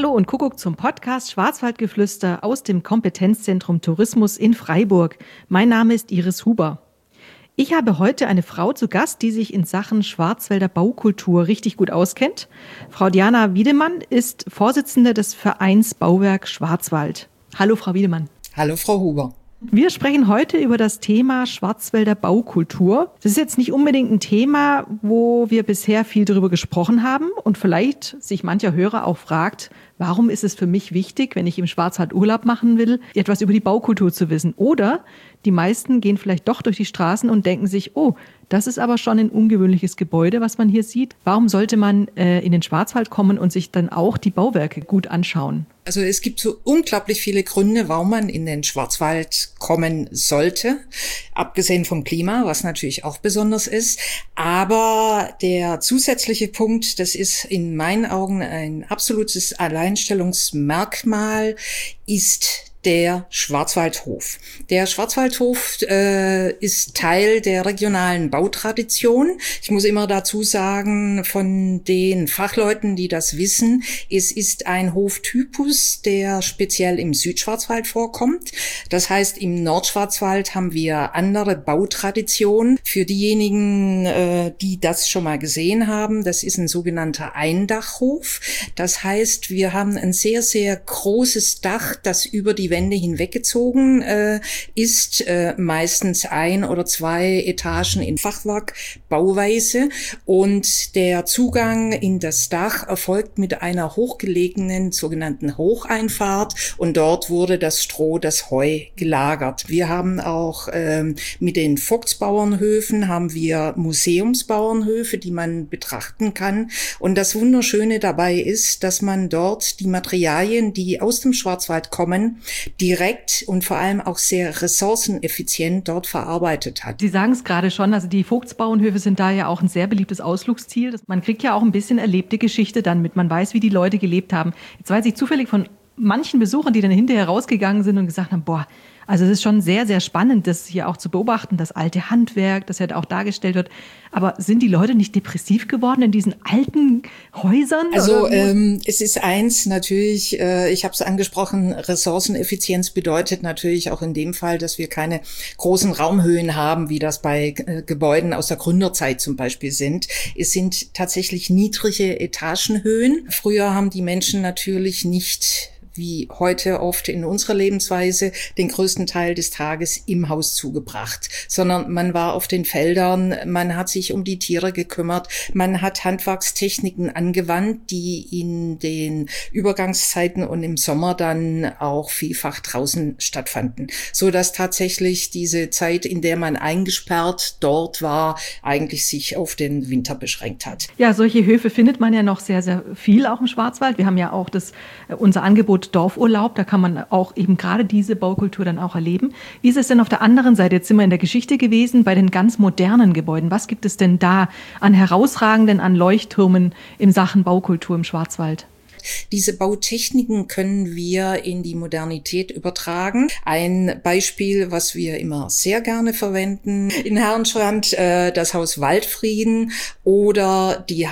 Hallo und Kuckuck zum Podcast Schwarzwaldgeflüster aus dem Kompetenzzentrum Tourismus in Freiburg. Mein Name ist Iris Huber. Ich habe heute eine Frau zu Gast, die sich in Sachen Schwarzwälder Baukultur richtig gut auskennt. Frau Diana Wiedemann ist Vorsitzende des Vereins Bauwerk Schwarzwald. Hallo, Frau Wiedemann. Hallo, Frau Huber. Wir sprechen heute über das Thema Schwarzwälder Baukultur. Das ist jetzt nicht unbedingt ein Thema, wo wir bisher viel darüber gesprochen haben und vielleicht sich mancher Hörer auch fragt, warum ist es für mich wichtig, wenn ich im Schwarzwald Urlaub machen will, etwas über die Baukultur zu wissen? Oder die meisten gehen vielleicht doch durch die Straßen und denken sich, oh, das ist aber schon ein ungewöhnliches Gebäude, was man hier sieht. Warum sollte man in den Schwarzwald kommen und sich dann auch die Bauwerke gut anschauen? Also es gibt so unglaublich viele Gründe, warum man in den Schwarzwald kommen sollte. Abgesehen vom Klima, was natürlich auch besonders ist. Aber der zusätzliche Punkt, das ist in meinen Augen ein absolutes Alleinstellungsmerkmal, ist der Schwarzwaldhof. Der Schwarzwaldhof ist Teil der regionalen Bautradition. Ich muss immer dazu sagen, von den Fachleuten, die das wissen, es ist ein Hoftypus, der speziell im Südschwarzwald vorkommt. Das heißt, im Nordschwarzwald haben wir andere Bautraditionen. Für diejenigen, die das schon mal gesehen haben, das ist ein sogenannter Eindachhof. Das heißt, wir haben ein sehr, sehr großes Dach, das über die Wände hinweggezogen ist, meistens 1 oder 2 Etagen in Fachwerkbauweise, und der Zugang in das Dach erfolgt mit einer hochgelegenen sogenannten Hocheinfahrt, und dort wurde das Stroh, das Heu gelagert. Wir haben auch mit den Vogtsbauernhöfen haben wir Museumsbauernhöfe, die man betrachten kann, und das Wunderschöne dabei ist, dass man dort die Materialien, die aus dem Schwarzwald kommen, direkt und vor allem auch sehr ressourceneffizient dort verarbeitet hat. Sie sagen es gerade schon, also die Vogtsbauernhöfe sind da ja auch ein sehr beliebtes Ausflugsziel. Man kriegt ja auch ein bisschen erlebte Geschichte dann mit. Man weiß, wie die Leute gelebt haben. Jetzt weiß ich zufällig von manchen Besuchern, die dann hinterher rausgegangen sind und gesagt haben, boah, also es ist schon sehr, sehr spannend, das hier auch zu beobachten, das alte Handwerk, das ja auch dargestellt wird. Aber sind die Leute nicht depressiv geworden in diesen alten Häusern? Also es ist eins natürlich, ich habe es angesprochen, Ressourceneffizienz bedeutet natürlich auch in dem Fall, dass wir keine großen Raumhöhen haben, wie das bei Gebäuden aus der Gründerzeit zum Beispiel sind. Es sind tatsächlich niedrige Etagenhöhen. Früher haben die Menschen natürlich nicht, wie heute oft in unserer Lebensweise, den größten Teil des Tages im Haus zugebracht, sondern man war auf den Feldern, man hat sich um die Tiere gekümmert, man hat Handwerkstechniken angewandt, die in den Übergangszeiten und im Sommer dann auch vielfach draußen stattfanden, so dass tatsächlich diese Zeit, in der man eingesperrt dort war, eigentlich sich auf den Winter beschränkt hat. Ja, solche Höfe findet man ja noch sehr, sehr viel auch im Schwarzwald. Wir haben ja auch unser Angebot Dorfurlaub, da kann man auch eben gerade diese Baukultur dann auch erleben. Wie ist es denn auf der anderen Seite? Jetzt sind wir in der Geschichte gewesen, bei den ganz modernen Gebäuden. Was gibt es denn da an herausragenden, an Leuchttürmen in Sachen Baukultur im Schwarzwald? Diese Bautechniken können wir in die Modernität übertragen. Ein Beispiel, was wir immer sehr gerne verwenden in Herrenschwand, das Haus Waldfrieden oder die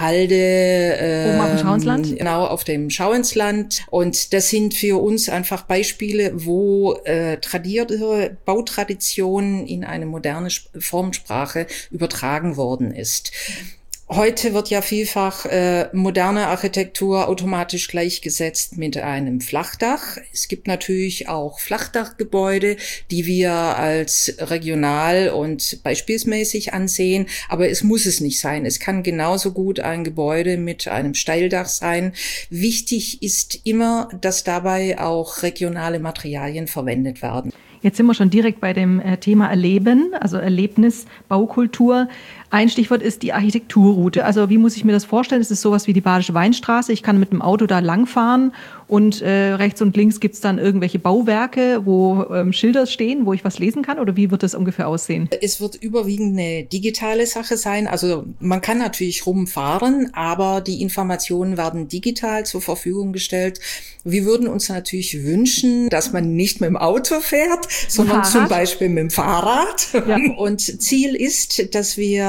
Halde oben auf dem Schauinsland? Genau, auf dem Schauinsland. Und das sind für uns einfach Beispiele, wo tradierte Bautradition in eine moderne Formsprache übertragen worden ist. Heute wird ja vielfach moderne Architektur automatisch gleichgesetzt mit einem Flachdach. Es gibt natürlich auch Flachdachgebäude, die wir als regional und beispielsmäßig ansehen, aber es muss es nicht sein. Es kann genauso gut ein Gebäude mit einem Steildach sein. Wichtig ist immer, dass dabei auch regionale Materialien verwendet werden. Jetzt sind wir schon direkt bei dem Thema Erleben, also Erlebnis, Baukultur. Ein Stichwort ist die Architekturroute. Also wie muss ich mir das vorstellen? Es ist sowas wie die Badische Weinstraße. Ich kann mit dem Auto da langfahren und rechts und links gibt's dann irgendwelche Bauwerke, wo Schilder stehen, wo ich was lesen kann? Oder wie wird das ungefähr aussehen? Es wird überwiegend eine digitale Sache sein. Also man kann natürlich rumfahren, aber die Informationen werden digital zur Verfügung gestellt. Wir würden uns natürlich wünschen, dass man nicht mit dem Auto fährt, sondern zum Beispiel mit dem Fahrrad. Ja. Und Ziel ist, dass wir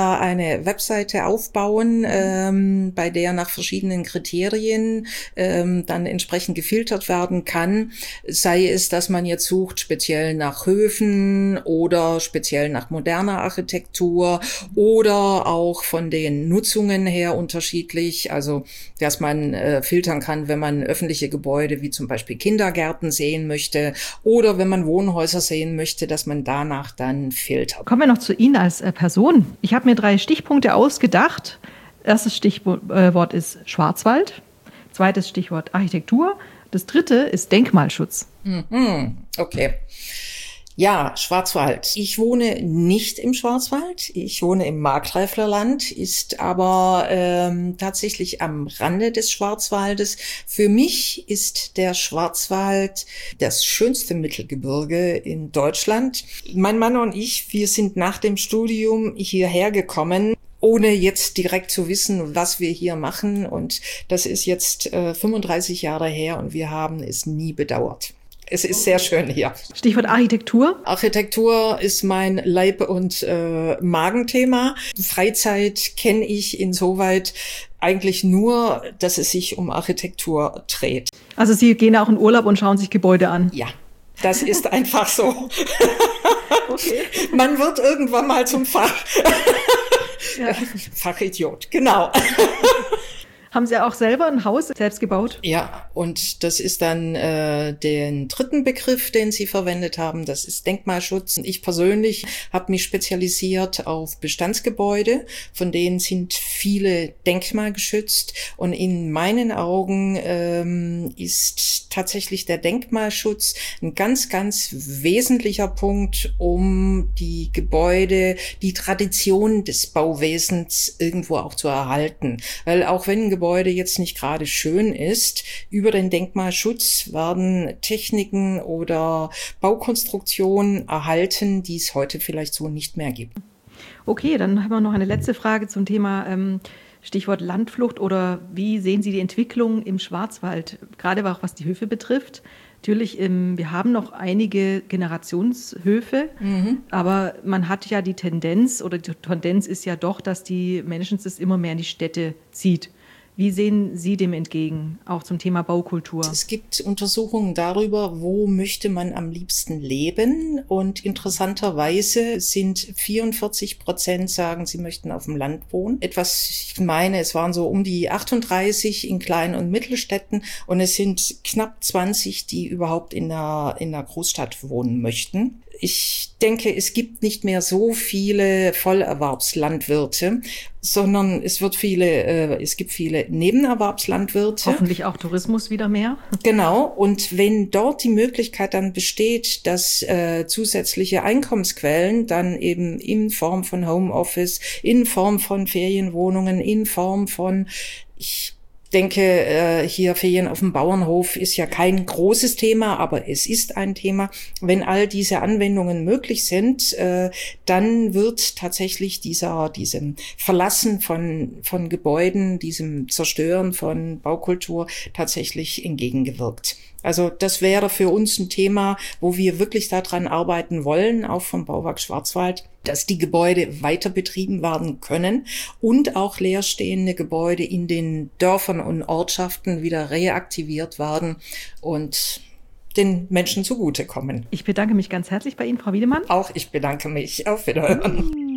da eine Webseite aufbauen, bei der nach verschiedenen Kriterien dann entsprechend gefiltert werden kann. Sei es, dass man jetzt sucht speziell nach Höfen oder speziell nach moderner Architektur oder auch von den Nutzungen her unterschiedlich. Also, dass man filtern kann, wenn man öffentliche Gebäude wie zum Beispiel Kindergärten sehen möchte oder wenn man Wohnhäuser sehen möchte, dass man danach dann filtert. Kommen wir noch zu Ihnen als Person. Ich habe mir 3 Stichpunkte ausgedacht. Erstes Stichwort ist Schwarzwald. Zweites Stichwort Architektur. Das dritte ist Denkmalschutz. Okay. Ja, Schwarzwald. Ich wohne nicht im Schwarzwald. Ich wohne im Markgräflerland, ist aber tatsächlich am Rande des Schwarzwaldes. Für mich ist der Schwarzwald das schönste Mittelgebirge in Deutschland. Mein Mann und ich, wir sind nach dem Studium hierher gekommen, ohne jetzt direkt zu wissen, was wir hier machen. Und das ist jetzt 35 Jahre her und wir haben es nie bedauert. Es ist sehr schön hier. Stichwort Architektur. Architektur ist mein Leib- und Magenthema. Freizeit kenne ich insoweit eigentlich nur, dass es sich um Architektur dreht. Also Sie gehen auch in Urlaub und schauen sich Gebäude an? Ja, das ist einfach so. Okay. Man wird irgendwann mal zum Ja. Fachidiot, genau. Haben Sie auch selber ein Haus selbst gebaut? Ja, und das ist dann den dritten Begriff, den Sie verwendet haben, das ist Denkmalschutz. Ich persönlich habe mich spezialisiert auf Bestandsgebäude, von denen sind viele denkmalgeschützt und in meinen Augen ist tatsächlich der Denkmalschutz ein ganz, ganz wesentlicher Punkt, um die Gebäude, die Tradition des Bauwesens irgendwo auch zu erhalten. Weil auch wenn ein Gebäude jetzt nicht gerade schön ist, über den Denkmalschutz werden Techniken oder Baukonstruktionen erhalten, die es heute vielleicht so nicht mehr gibt. Okay, dann haben wir noch eine letzte Frage zum Thema Stichwort Landflucht oder wie sehen Sie die Entwicklung im Schwarzwald, gerade auch was die Höfe betrifft? Natürlich, wir haben noch einige Generationshöfe, aber man hat ja die Tendenz, oder die Tendenz ist ja doch, dass die Menschen es immer mehr in die Städte zieht. Wie sehen Sie dem entgegen, auch zum Thema Baukultur? Es gibt Untersuchungen darüber, wo möchte man am liebsten leben. Und interessanterweise sind 44% sagen, sie möchten auf dem Land wohnen. Ich meine, es waren so um die 38 in Klein- und Mittelstädten. Und es sind knapp 20, die überhaupt in einer Großstadt wohnen möchten. Ich denke, es gibt nicht mehr so viele Vollerwerbslandwirte, sondern es gibt viele Nebenerwerbslandwirte. Hoffentlich auch Tourismus wieder mehr. Genau. Und wenn dort die Möglichkeit dann besteht, dass zusätzliche Einkommensquellen dann eben in Form von Homeoffice, in Form von Ferienwohnungen, in Form von, ich denke, hier Ferien auf dem Bauernhof ist ja kein großes Thema, aber es ist ein Thema. Wenn all diese Anwendungen möglich sind, dann wird tatsächlich diesem Verlassen von Gebäuden, diesem Zerstören von Baukultur tatsächlich entgegengewirkt. Also das wäre für uns ein Thema, wo wir wirklich daran arbeiten wollen, auch vom Bauwerk Schwarzwald, dass die Gebäude weiter betrieben werden können und auch leerstehende Gebäude in den Dörfern und Ortschaften wieder reaktiviert werden und den Menschen zugutekommen. Ich bedanke mich ganz herzlich bei Ihnen, Frau Wiedemann. Auch ich bedanke mich. Auf Wiederhören.